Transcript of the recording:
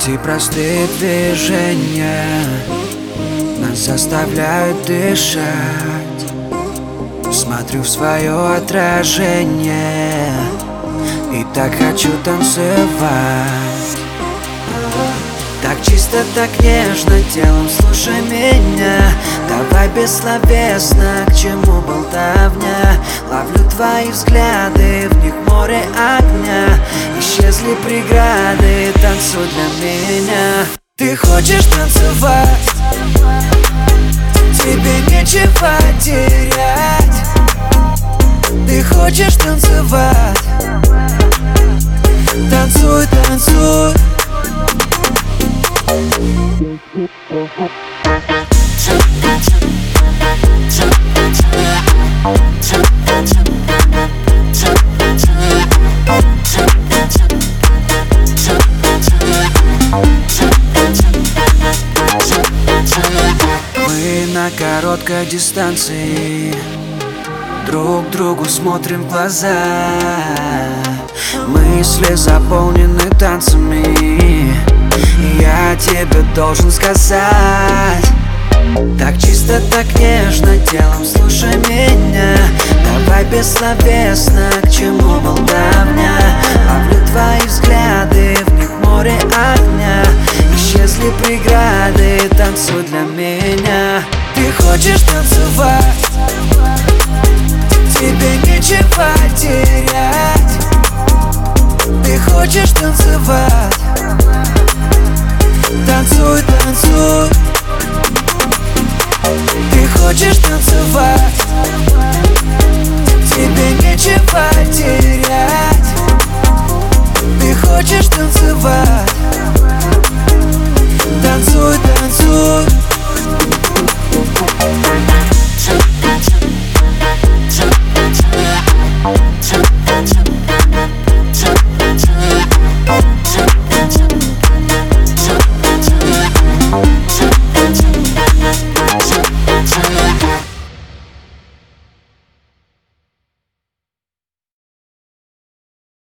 Эти простые движения нас заставляют дышать. Смотрю в свое отражение и так хочу танцевать. Так чисто, так нежно телом, слушай меня. Давай бессловесно, к чему болтовня. Ловлю твои взгляды, в них море огня. Исчезли преграды, танцуй для меня. Ты хочешь танцевать, тебе нечего терять. Ты хочешь танцевать, танцуй, танцуй. Мы на короткой дистанции друг другу смотрим в глаза. Мысли заполнены танцами, я тебе должен сказать. Так чисто, так нежно телом, слушай меня. Давай бессловесно, к чему болтовня. Ловлю твои взгляды, в них море огня. Исчезли преграды, танцуй для меня. Ты хочешь танцевать, тебе нечего терять. Ты хочешь танцевать, танцуй, танцуй. Ты хочешь танцевать,